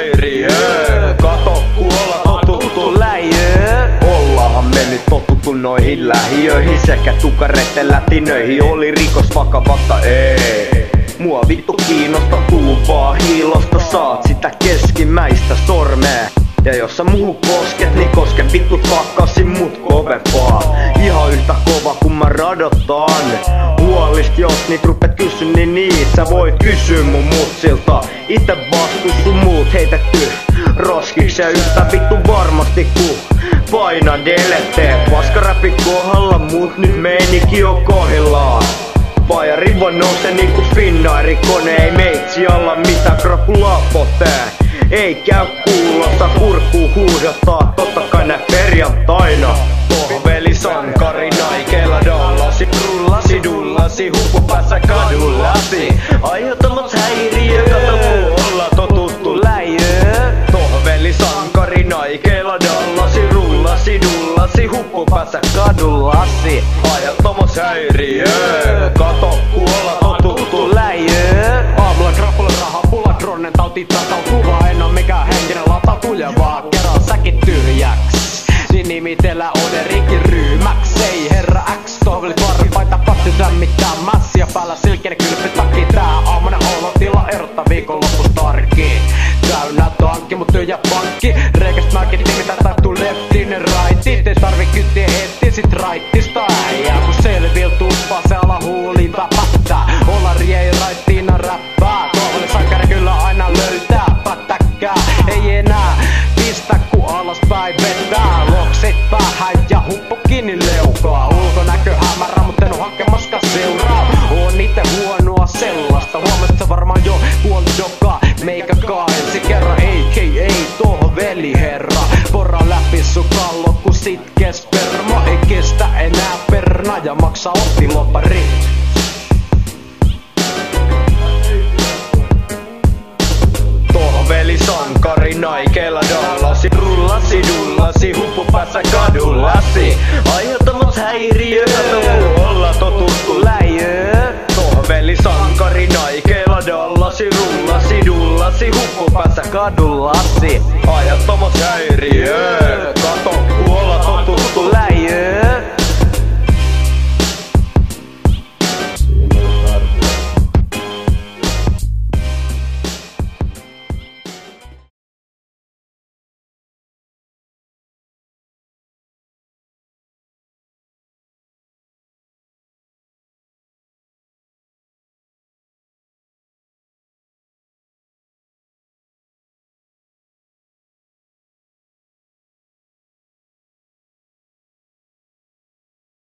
häiriö. Kato kun ollaan totuttu läiö. Ollaanhan me nyt totuttu noihin lähiöihin sekä tukareitten lätinöihin. Oli rikos vakavasta, ei. Mua vittu kiinnosta tuupaa hiilosta, saat sitä keskimmäistä sormea. Ja jos sä muuhun kosket, niin koske vittu takaisin mut kovempaa. Ihan yhtä kova kun mä radotan. Huolist jos niit rupet kysy, niin sä voit kysyä mun mutsilta. Ite vastus sun muut heitetty roskikseen yhtä vittu varmasti ku paina deleteet. Paskaräpi kohdalla mut nyt meininki on kohillaan. Paja riva nousee niinku Finnairi kone, ei meitsi alla mitä krapulaa potee. Ei käy kuulossa kurkkuu huudottaa, totta kai nää perjantaina. Pohveli sankari naikeella dollasi, rullasi, dullasi, huppu päässä kadullasi. Aiheuttamat häiriö, kato muu olla totuttu läiö. Tohveli sankari naikeella dollasi, rullasi, dullasi, huppu päässä kadullasi. Aiheuttamat häiriö, kato kun olla totuttu läiö. Aamulla krapulle rahaa, pulla dronen tauti tasau kuva. En oo mikään henkinen latautuja, vaan kerran säkin tyhjäks. Niin nimitellä Oderikin ryymäks. Ei herra X, tohvelit varpaita, patti lämmittää mässiä päällä silkinen kylppi takki. Tää aamunen olotila erottaa viikonloppustarkiin. Täynnä tankki, mut tyhjä pankki. Reikäst mäkin timitä taittuu leftinen raitit. Ei tarvi kyttiä heti sit raittista äijää. Kun selviltuu se alahuuli väpättää. Olari ei raittiina räppää. Tohveli sankari kyllä aina löytää pätäkkää. Ei enää pistä ku alaspäin vetää. Loksit päähän ja huppu kiinni leukaa. Ulkonäkö hämärä, mut en oo hakemassa seuraa. On ite huonoa sellaista. Huomasit sä varmaan jo huoli joka meikä ensi kerran a.k.a. tohveli herra. Pora läpi sun kallo ku sitkeä sperma. Ei kestä enää perna ja maksaa ottilopari. Tohveli sankari naikeella dollasi, rullasi, dullasi, huppu päässä kadullasi. Aiheuttamat häiriö, kato muu olla totuttu läiö. Tohveli sankari naikeella dollasi, rullasi, dullasi, huppu päässä kadullasi. Aiheuttamat häiriö, kato kun olla